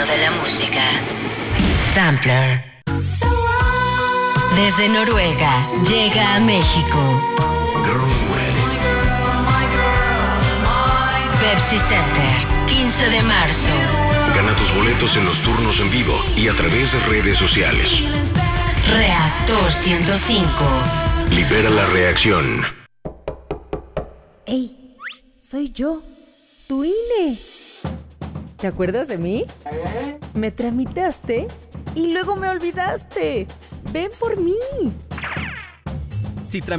mundo de la música. Sampler. Desde Noruega llega a México. Pepsi Center, 15 de marzo. Gana tus boletos en los turnos en vivo y a través de redes sociales. Reactor 105. Libera la reacción. ¡Ey! Soy yo, tu INE. ¿Te acuerdas de mí? Me tramitaste y luego me olvidaste. Ven por mí. Si